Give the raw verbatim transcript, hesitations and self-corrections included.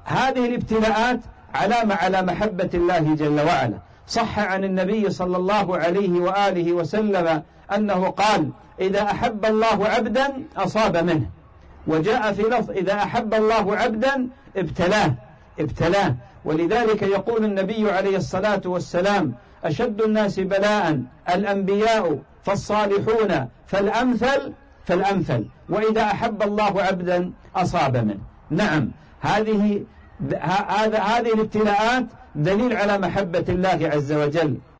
هذه الابتلاءات علامة على محبة الله جل وعلا. صح عن النبي صلى الله عليه وآله وسلم أنه قال: إذا أحب الله عبدا أصاب منه. وجاء في لفظ: إذا أحب الله عبدا ابتلاه ابتلاه ولذلك يقول النبي عليه الصلاة والسلام: أشد الناس بلاء الأنبياء فالصالحون فالأمثل فالأمثل، وإذا أحب الله عبدا أصاب منه. نعم، هذه هذه الابتلاءات دليل على محبة الله عز وجل.